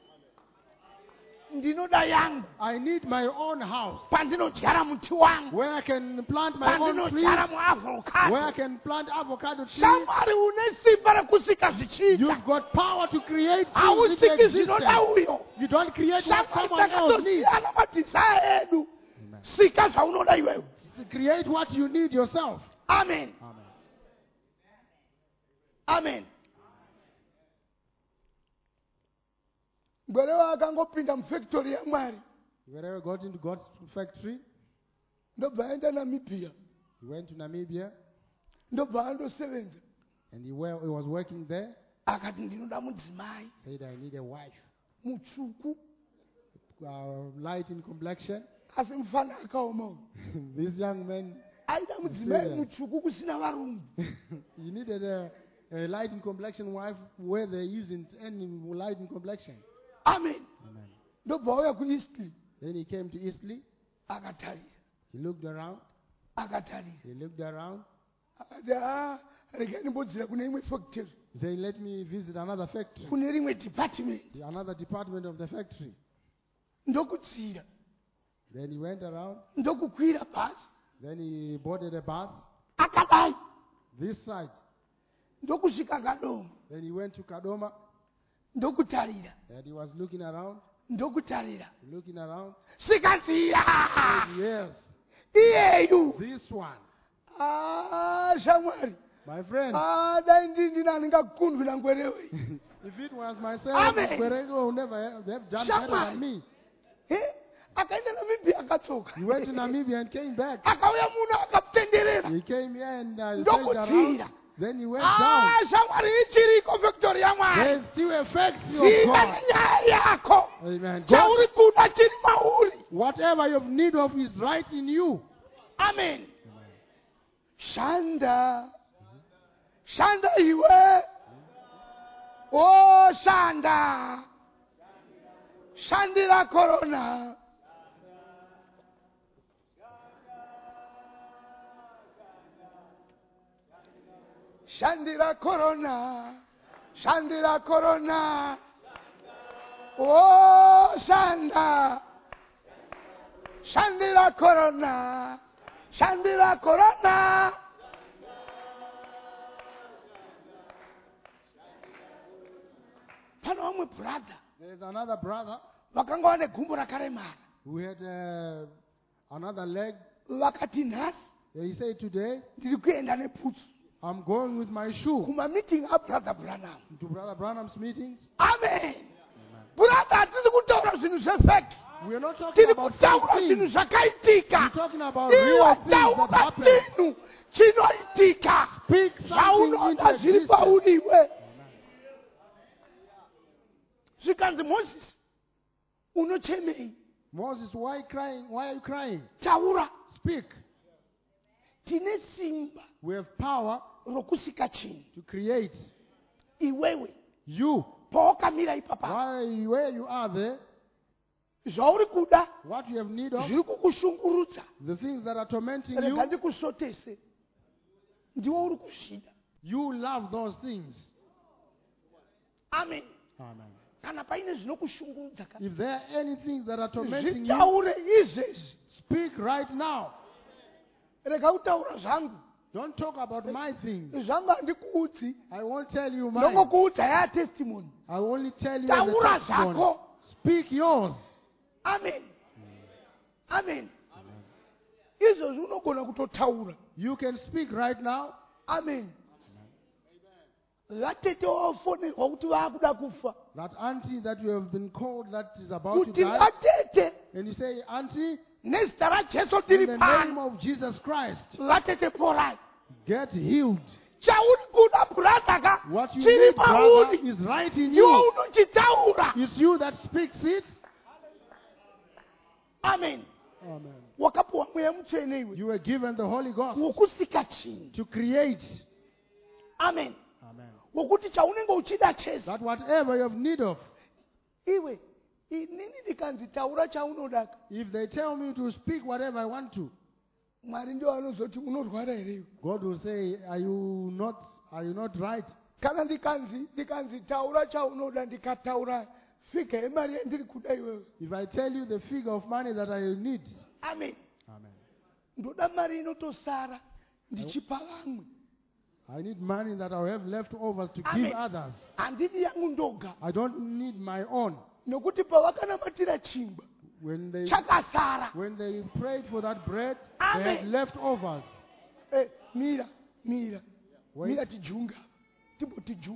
Ndinoda yangu I need my own house pandinodyara muti wangu, where I can plant my own trees, pandinodyara where I muavocado. can plant avocado trees. Shamwari une simba rekusika zvichiita. You've got power to create things Hausiki into zvinoda existence. uyo. You don't create what Shamwari someone else needs. takatosiyana madhizaya edu. Sika zvaunoda iwewe. Create what you need yourself. Amen. Amen. Amen. Ngwerewa akangopinda mufactory yaMwari. Wherever got into God's factory, Ndobva aenda Namibia. he went to Namibia Ndobva andosevenza. and he was working there. Akati ndinoda mudzimai Said, I need a wife, mutsvuku light in complexion. asi mufana akaoma. This young man, Aida mudzimai mutsvuku kusina varume. he needed a light in complexion wife where there isn't any light in complexion. Amen. Amen. Ndobva auya kuEastleigh. Then he came to Eastleigh. Akatarira. He looked around. Akatarira. He looked around. Akati regai ndimbodzira kune imwe factory. He said, let me visit another factory, Kune rimwe department. another department of the factory. Ndokutsira. Then he went around. Ndokukwira basi. Then he boarded a bus Akadai. this side. Ndokusvika Kadoma. Then he went to Kadoma Ndokutarira. and he was looking around, Ndokutarira. looking around. Sikaziya. Said, yes, Iyeyu. this one. Shamwari. My friend, Dai ndina ndingakundwi na ngwerewe. if it was myself, Amen. Berego would never have done better Shammai. than me. Akaenda Namibia akatsoka. He went to Namibia and came back. Akauya munhu akatenderera. He came here and sailed Ndokudzira. around. Then he went down. Shamwari ichiriko factory yaMwari. There's still a factory of Ziva God. nenyaya yako. Amen. God, Chauri kuda chiri mauri. whatever you have need of is right in you. Amen. Shanda. Shanda iwe. Oh, shanda. Shandira corona. Shandira corona. Shandira corona. Oh, shanda. Shandira corona. Shandira corona. Pana wamwe brother. There's another brother Vakanga vane gumbo rakaremara. who had another leg. Vakati nhasi He said, today, ndiri kuenda neputsu I'm going with my shoe kumameeting abrother Branham. to Brother Branham's meetings. Amen. Brother, hatisi kutaura zvinhu zvefect. We are not talking Tiri about kutaura fake zvinhu things. zvakaitika. We're talking about real Iwe things that taura happen. chinhu chinoitika. Speak something Zvaunoda into zviri existence. pauriwe. Zvikanzi Moses, unochemei? Moses, why are you crying? Why are you crying? Taura. Speak. Tine simba We have power rokusika chinhu. to create. Iwewe You, pawakamira ipapa, where you are there, zvauri kuda what you have need of, zviri kukushungurudza. the things that are tormenting Rega you, ndikusotese, ndiwe uri kuzvida. you love those things. Amen. Amen. Kana paine zvinokushungurudza ka, If there are any things that are tormenting you, zvitaure izvezvi. speak right now. Rega kutaura zvangu. Don't talk about my things. Zvangu handikuudzi. I won't tell you mine. Ndongokuudza ya testimony. I will only tell you as a Taura testimony. zvako. Speak yours. Amen. Amen. Izvozvi unogona kutotaura. You can speak right now. Amen. Vatete vafonerwa kuti vaakuda kufa. That auntie that you have been called that is about to Kuti die. vatete And you say, auntie, nezita raJesu in tiri the name pano. of Jesus Christ, Vatete porai. get healed. Chauri kuda brother ka. What you Chiri need, brother, pauri. is right in Iwe you. unochitaura. It's you that speaks it. Amen. Amen. Wakapuwa mweya mutsvene iwe. You were given the Holy Ghost Wokusika chinhu. to create. Amen. Amen. Wokuti chaunenge uchida chese. That whatever you have need of, Iwe inini ndikanzi taura chaunoda ka. if they tell me to speak whatever I want to, Mwari ndio anozoti unorwara here iwe. God will say, are you not right? Kana ndikanzi taura chaunoda ndikataura fika yemari yandiri kuda iwewe. If I tell you the figure of money that I need, Amen. Amen. Ndoda mari inotosara ndichipa vamwe. I need money that I have left overs to Amen. give others. Handidi yangu ndoga. I don't need my own. Nokuti pavakanamatira chingwa When they chakasara. prayed for that bread, Amen. they had leftovers. Mira. Wait. Mira tijunga. Timboti ju.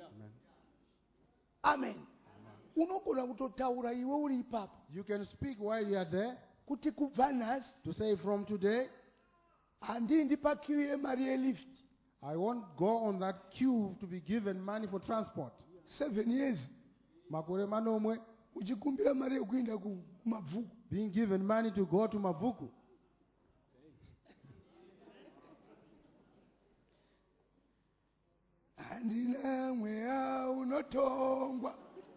Amen. Amen. Unogona kutotaura iwe uri ipapo. You can speak while you are there Kuti kubva nhasi to say, from today, handindi pakiu yemari yelift. I won't go on that queue to be given money for transport. 7 years. Makore manomwe, Uchikumbira mari yekuenda kumabvuku. being given money to go to Mavuku. Handina mweya unotongwa.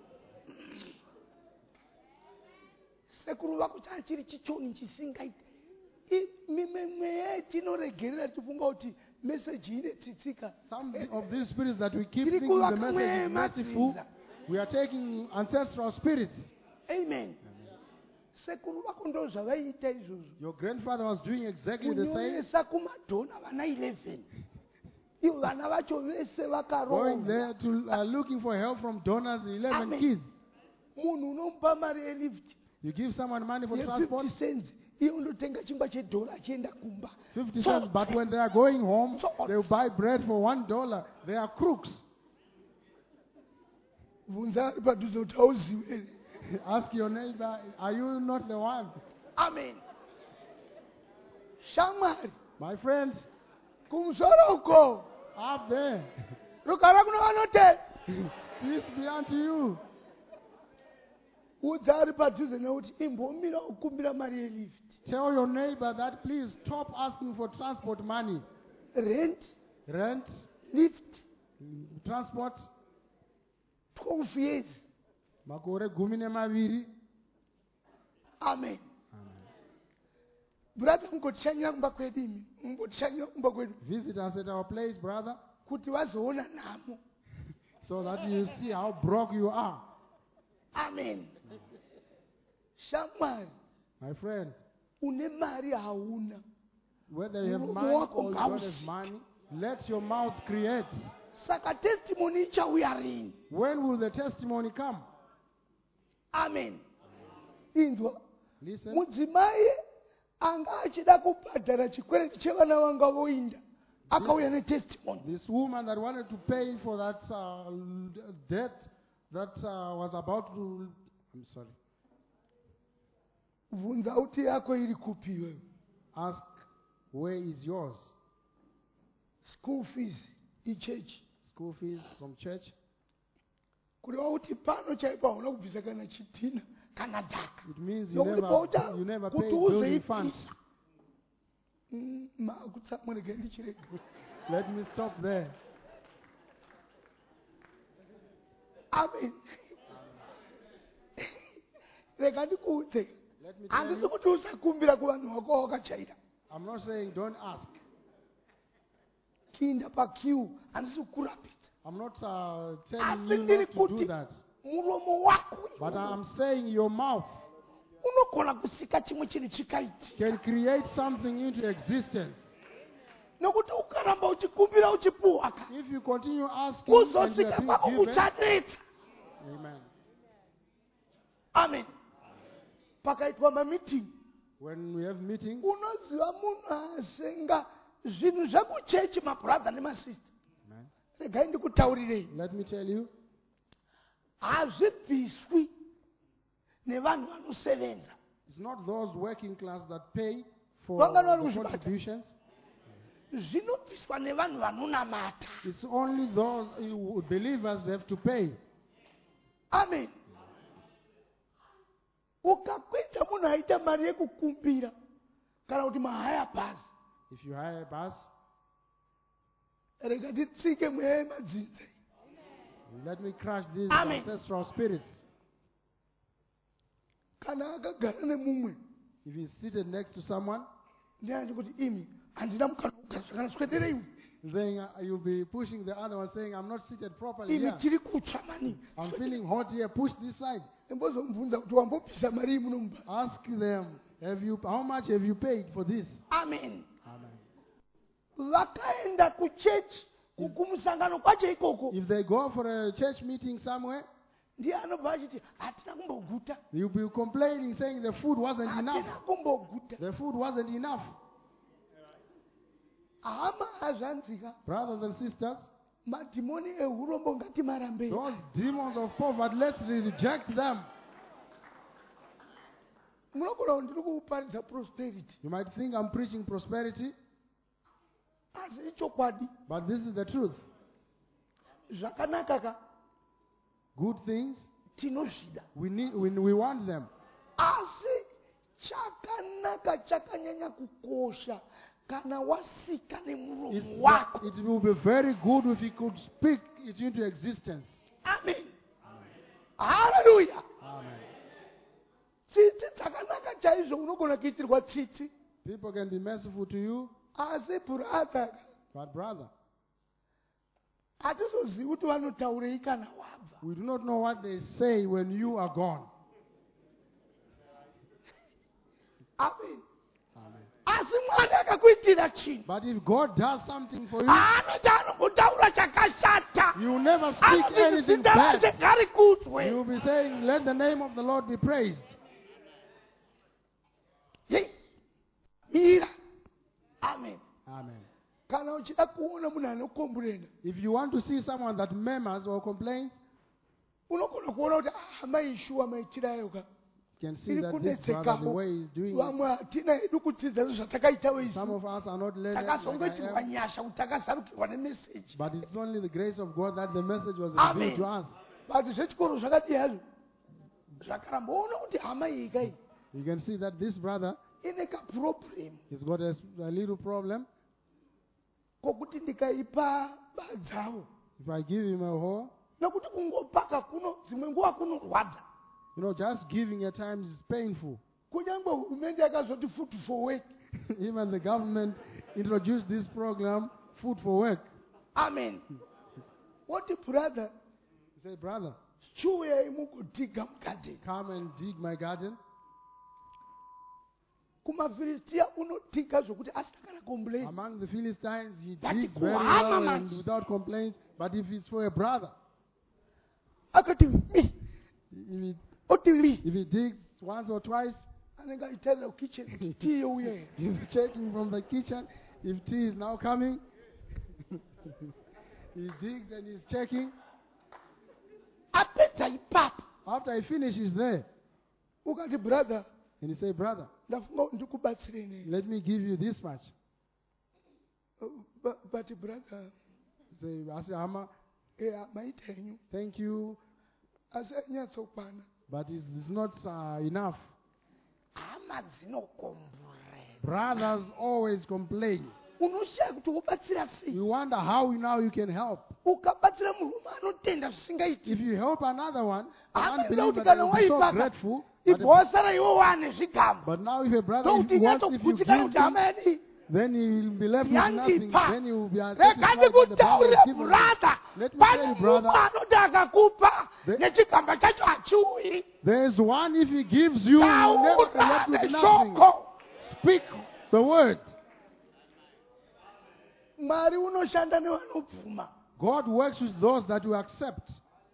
Sekuru vako chachiri chichoni chisingaiti. Mweya tinoregerera tichifunga kuti message ine tsitsika. Some of these spirits that we keep Tiri thinking the kuvaka message is mweya merciful, mazinza. we are taking ancestral spirits. Amen. Sekuru vako ndo zvavaiita izvozvo. Your grandfather was doing exactly the same. Kunyoresa kumadhona vana 11. Ivo vana vacho vese Going vakaronga. there to looking for help from donors, 11 Amen. kids. Munhu unomupa mari yelift You give someone money for ye transport, 50 cents. Iye undotenga chingwa chedhora achienda kumba. 50 cents, but when they are going home, So- they will buy bread for $1. They are crooks. Bvunza ari padhuze kuti hauzivi here. Ask your neighbor, are you not the one? Amen. Shamwari My friends, kumusoro uko up there, rugara kuno vanote. peace be unto you. Udza ari padhuze nekuti imbomira ukumbira mari yelift. Tell your neighbor that please stop asking for transport money. Rent, Rent, lift, transport, 12 years. makore 12. Amen. Brother, ngotishanyira kumba kwedu imi. Ngotishanyira kumba kwedu. Visit us at our place, brother, Kuti wazoona namo. so that you see how broke you are. Amen. Shamwari, My friend, une mari hauna. whether you have money or you don't have money, let your mouth create. Saka testimony chauyarini. When will the testimony come? Amen. Inzwa. Listen, Mudzimai anga achida kubhadhara chikwereti chevana vanga voinda. Akauya netestimony. this woman that wanted to pay for that debt that was about to, I'm sorry, Vunza uti yako iri kupi wewe. ask, where is yours? School fees ichechi. School fees from church? Kuri wauti pano chaipa hauna kubvisa kana chitina kana dhaka. It means you Nokuti pauta never pay kuti building uzoipisa. funds. Makutsamurege ndichirega. Let me stop there. Amen. Rega ndikuudze. Let me tell Handisi you, kuti usakumbira kuvanhu vako wakachaira. I'm not saying don't ask. Kinda pakiu handisi kukurapidza. I'm not telling Asi you ndiri not to do kuti that. muromo wako But I'm saying your mouth unogona kusika chimwe chiri chikaiti. can create something into existence. Nokuti ukaramba uchikumbira uchipuhaka. If you continue asking and you Kuzosika are kwako being given, kuchanetsa. amen. Amen. Pakaitwa mameeting. When we have meetings, Unoziva munhu asenga zvinhu zvekuchechi mabrother nemasista. amen. Regai ndikutaurirei. Let me tell you, Hazvibviswi nevanhu vanosevenza. it's not those working class that pay for Vangano vari the kuzvibata. contributions. Zvinobviswa nevanhu vanonamata. It's only those believers have to pay. Amen. Ukakwita munhu aita mari yekukumbira kana kuti mahaya bhazi. If you hire a bus, Rega titsike mweya yemadzinza. let me crush these Amen. ancestral spirits. Kana akagara nemumwe. If he's seated next to someone, Ndiani kuti imi handina mukana kugara zvakanaswedere iwe. then you'll be pushing the other one saying, I'm not seated properly Imi here. tiri kutsva mani. I'm feeling hot here. Push this side. Imbozomubvunza kuti wambobvisa mari iyi munomba. Ask them, how much have you paid for this? Amen. Amen. Vakaenda kuchechi kumusangano kwacho ikoko. If they go for a church meeting somewhere, Ndiye anobva achiti hatina kumboguta. you'll be complaining, saying the food wasn't enough. Hatina kumboguta. The food wasn't enough. Hama hazvanzika. Brothers and sisters, Madhimoni ehurombo ngatimarambei. those demons of poverty, let's reject them. Munogona kuti ndiri kuparidza prosperity. You might think I'm preaching prosperity, Asi ichokwadi. but this is the truth. Zvakanaka ka Good things, tinozvida. we want them. Asi chakanaka chakanyanya kukosha kana wasika nemuromo wako. It will be very good if you could speak it into existence. Amen. Hallelujah. Amen. Tsitsi dzakanaka chaizvo unogona kuitirwa tsitsi. People can be merciful to you, Asi brother, but brother, hatizozivi kuti vanotaurei kana wabva. we do not know what they say when you are gone. Amen. Amen. Asi Mwari akakuitira chinhu. But if God does something for you, Anoti anogotaura chakashata. you never speak Anoti anything zita bad. rashe ngarikudzwe. You will be saying, let the name of the Lord be praised. Yes. Mira. Amen. Amen. Kana uchida kuona munhu anokomburena, If you want to see someone that murmurs or complains, unogona kuona kuti maishuwa maitirayo ka. you can see Iri that this brother, the way he's doing it, Vamwe hatina hedu kudzidza zvatakaitawo izvi. some of us are not led like I Takazongoitirwa am, nyasha kuti takazarukirwa nemeseji. but it's only the grace of God that the message was Amen. revealed to us. But zvechikoro zvakati hazvo zvakaramboona kuti hama iyi kai You can see that this brother, ine kaproblem he's got a little problem. kokuti ndikaipa badzawo If I give him a whore, Nokuti kungopaka kuno dzimwe nguwa kunorwadza. You know, just giving at times is painful. Kunyangwe hurumende yakazoti food for work. Even the government introduced this program, Food for Work. Amen. What the brother? He said, brother, Chiuya mukudiga mukati. come and dig my garden. Kumafilistia unotika zvokuti asakana complain. Among the Philistines, he That digs is very kuhama well man. and without complaints. But if it's for a brother, Akati me. if he digs once or twice, Anenga itela kitchen tea uye. he's checking from the kitchen if tea is now coming. He digs and he's checking. Apeta ipap. After he finishes there, Ukati brother, and he say, brother, ndafunga ndikubatsireni. let me give you this much. But brother, Say, Asihama, maita enyu thank you, asanyatsokwana. but it's not enough. Hama dzinokomborera. Brothers always complain. Unoshaya kuti wobatsira sei. You wonder how now you can help. Ukabatsira murume anotenda zvisingaiti. If you help another one, the Amen. unbeliever, they will be so Kana grateful. But, ibhosara iwo wane zvigambo. but now if a brother, Ndokuti if you nyatsokutikana give kuti hama him, yadi. then he will be left with nothing. Yandipa. Then he will be Rekati unsatisfied with the brother kutaurira has given him. brother. Let me tell you, Pane brother, murume anoti akakupa The- nechigamba chacho hachiuyi. there is one, if he gives you, he will never be left Taura with nothing. neshoko. Speak the word. Mwari unoshanda nevanobvuma. God works with those that will accept.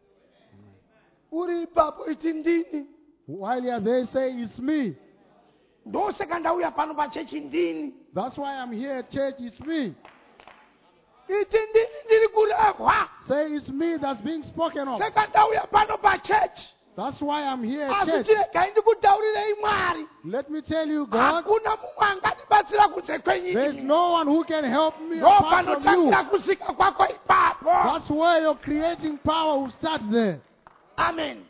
Uri ipapo iti ndini. While you are there, say, it's me. Ndosaka ndauya pano pachechi ndini. That's why I'm here at church, it's me. Iti ndini ndiri kurehwa. Say, it's me that's being spoken of. Saka ndauya pano pachechi. That's why I'm here at Asi church. chiregai ndikutaurirei Mwari. Let me tell you, God, Hakuna mumwe angatibatsira kunze there's kwenyika. no one who can help me Ndo apart from you. panotangira kusika kwako ipapo. That's where your creating power will start there. Amen.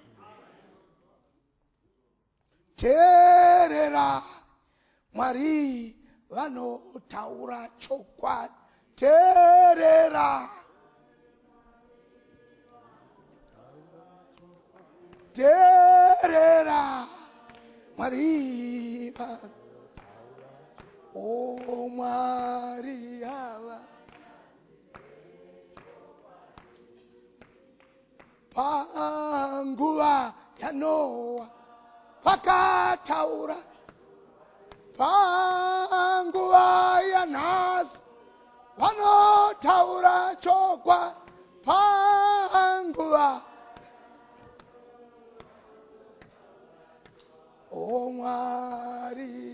Teerera Mwari vanotaura chokwadi. Teerera. Teerera Mwari o Mwari ava panguva yaNoa vakataura, panguva yanhasi vanotaura chokwadi, panguva o Mwari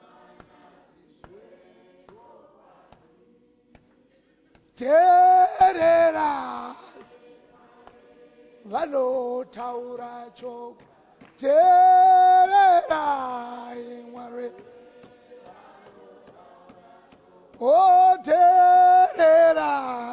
teerera vanotaura chokwadi, teerera Mwari o teerera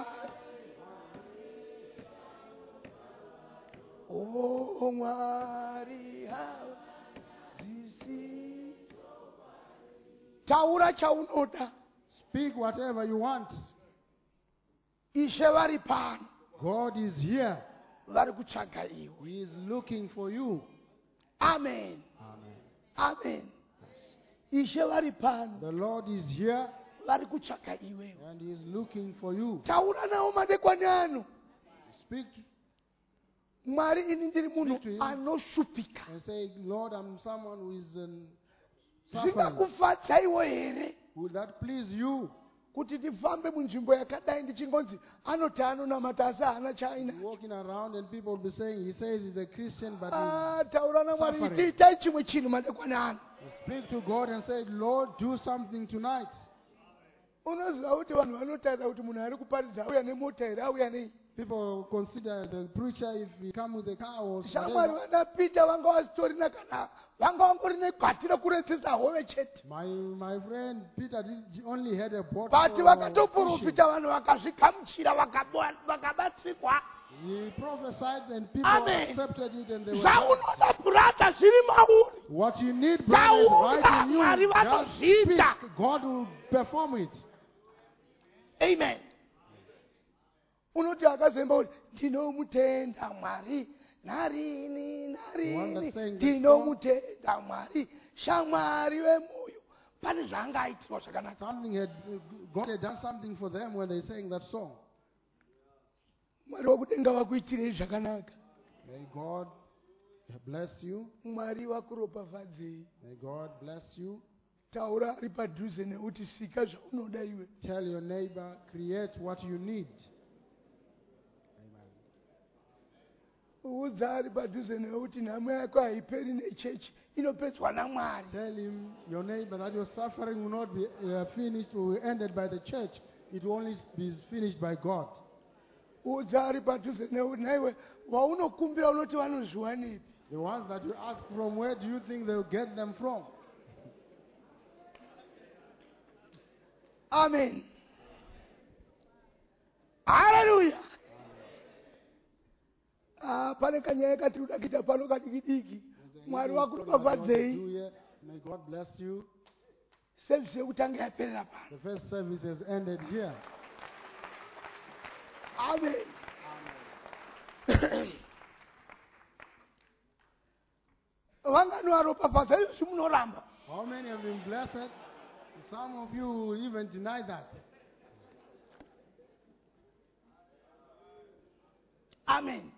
o Mwari havzisi. Taura chaunoda. Speak whatever you want. Ishe vari pano God is here. vari kutsvaga iwe. He is looking for you. Amen. Amen. Ishe vari pano The Lord is here vari kutsvaga iwe. and He is looking for you. Taura nawo madekwana ano. Speak Mwari ini ndiri munhu Speak to him. anoshupika. and say, Lord, I'm someone who is suffering. Zvingakufadzaiwo here Would that please you? kuti ndifambe munzvimbo yakadai ndichingonzi anoti anonamata asi haana chaina. Walking around and people will be saying, he says he's a Christian, but he's Taura naMwari suffering. itai chimwe chinhu madekwana ano. Speak to God and say, Lord, do something tonight. Unoziva kuti vanhu vanotarira kuti munhu ari kuparidza auya nemota here auya nei. People consider the preacher if he come with a car or Shamwari whatever. vanapita vanga vasitorina kana vanga vangori negwati rekuretsesa hove chete. My friend Peter only had a bottle. But of fishing. vakatoprofita vanhu vakazvikamuchira vakabatsirwa. He prophesied and people Amen. accepted it and they were Zvaunoda brother zviri mauri. what you need, brother, is right in Mwari you. Just vanozviita. speak. God will perform it. Amen. unoti akazemba kuti ndinomutenda Mwari narini one that's saying this ndinomutenda Mwari shamwari wemoyo. Pane zvaangaitirwa zvakanaka. God had done something for them when they sang that song. Mwari wakudenga vakuitirei zvakanaka. May God bless you. Mwari vakuropafadzei. May God bless you. Taura ari padhuze neuti sika zvaunoda iwe. Tell your neighbor, create what you need. Udza ari padhuze neuti nhamo yako haiperi nechechi, inopedzwa naMwari. Tell him, your neighbor, that your suffering will not be finished or will ended by the church. It will only be finished by God. Udza ari padhuze neuti naiwe vaunokumbira unoti vanozviwanepi. The ones that you ask from, where do you think they will get them from? Amen. Hallelujah. Pane kanyaya katiri kuda kuita pano kadiki-diki. Mwari wakuropafadzei. May God bless you. Service yekutanga yaperera pano. The first service has ended here. Amen. Vanganovaropafadza izvo munoramba. How many have been blessed? Some of you even deny that. Amen.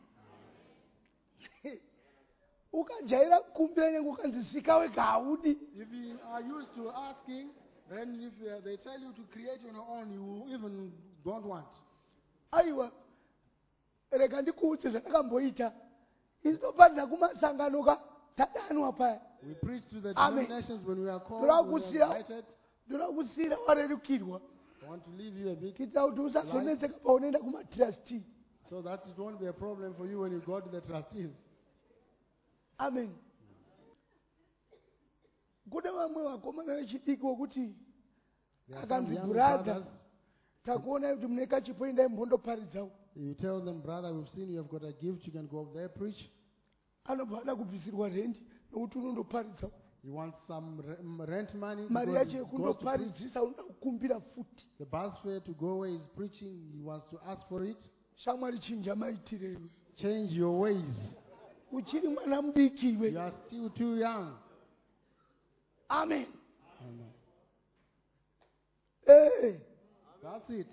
Ukajaira kukumbira nyange ukanzi sika wega haudi. If you are used to asking, then if they tell you to create on your own, you even don't want. Aiwa, rega ndikuudze zvandakamboita. Izopadza kumasangano tadanwa paya. We preach to the Amen. denominations when we are called, when we are invited. Ndoda kusiyira warerukirwa. I want to leave you a bit Kuitira kuti usazoneseka paunoenda kumatrustee. so that it won't be a problem for you when you go to the trustees. Amen. Kune vamwe vakomana vechidiki vokuti There are some akanzi young brother brothers. takuona kuti mune kachipo endai mumbondoparidzawo. You tell them, brother, we've seen you have got a gift, you can go over there, preach. Anobva ada kubvisirwa rendi nokuti unondoparidzawo. You want some rent money? Mari because yacho he goes to preach. yekundoparidzisa unoda kukumbira futi. The bus fare to go where he's preaching, he wants to ask for it. Shamwari chinja maitirero. Change your ways. Uchiri mwana mudiki iwe. You are still too young. Amen. Amen. That's it.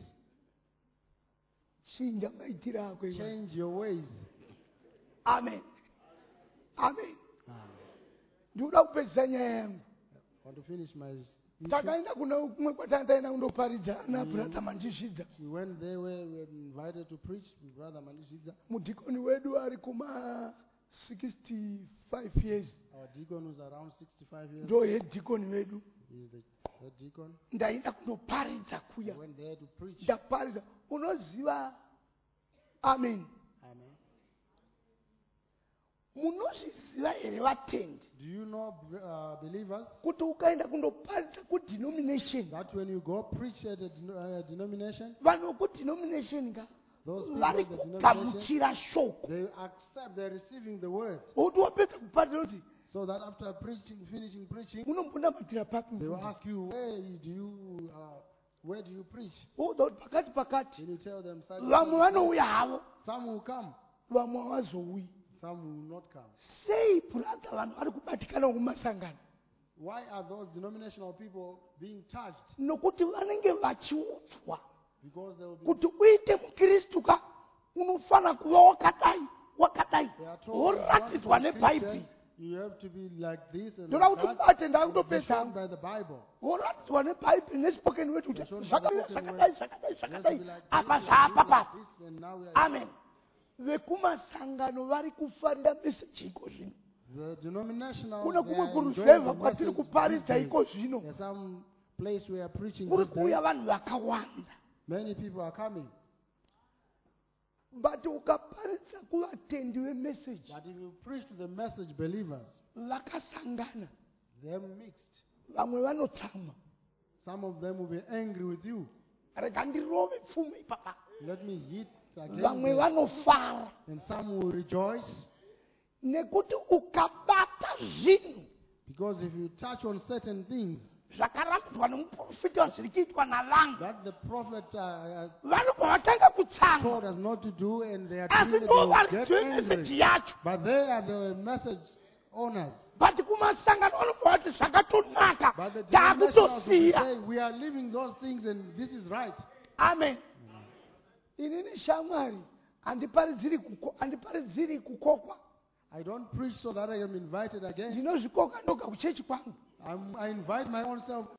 Chinja maitiro ako iwe. Change your ways. Amen. Amen. Amen. Ndikuda kupedzisa nyaya yangu. I want to finish my issue. Takaenda kuna kumwe kwatandaenda kundoparidza ana brother Mandishidza. We went there where we were invited to preach with Brother Mandishidza. Mudhikoni wedu ari kuma 65 years. Our deacon who's around 65 years. Ndo head deacon wedu. He's the head deacon. Ndaenda kundoparidza I kuya. went there to preach. Ndaparidza. Unoziva. Amen. Amen. Munozviziva here vatendi Do you know, believers, kuti ukaenda kundoparidza kudenomination that when you go preach at a denomination, vanhu vekudenomination ka those people vari at the denomination, kugamuchira shoko they accept, they're receiving the word. kuti wapedza kuparidza kuti So that after finishing preaching, unombonamatira papi they will ask you, where do you preach? uudza kuti pakati pakati Then you tell them, vamwe vanouya havo some will come, vamwe havazouyi. some will not come. Sei brother vanhu vari kubatikana kumasangano Why are those denominational people being charged? nokuti vanenge vachiudzwa Because they will be, kuti uite mukristu ka unofana kuva wakadai wakadai they are told, woratidzwa you want to be nebhaibheri Christian, you have to be like this and ndoda like kuti that. mubate They're shown ndakutopedza by the Bible. woratidzwa nebhaibheri nespoken word kuti They're shown by zvakadai the spoken zvakadai word. zvakadai You have to zvakadai be like this, apa like zvaapa this, pa like this, and now we are amen vekumasangano vari kufarira meseji iko zvino the denominational. kuna they kumwe are kurusevha enjoying the kwatiri message kuparidza these iko days. zvino There's some place we are preaching kuri these days. kuuya vanhu vakawanda Many people are coming. but ukaparidza kuvatendi vemeseji But if you preach to the message believers, vakasangana they're mixed. vamwe vanotsamwa Some of them will be angry with you. rega ndirove pfuma ipapa Let me hit vamwe again. vanofara And some will rejoice. nekuti ukabata zvinhu Because if you touch on certain things, zvakarambidzwa nemuprofita zviri kuitwa nalanga that the prophet vanobva vatanga kutsanga told us not to do, and they are asi doing it, ndo they will vari get dzive angry. meseji yacho But they are the message owners. but kumasangano vanobva vati zvakatonaka But the denominationals will taakutosiya say, we are leaving those things and this is right. amen inini shamwari handiparidziri kukokwa I don't preach so that I am invited again. ndinozvikoka ndoga kuchechi kwangu I invite my own self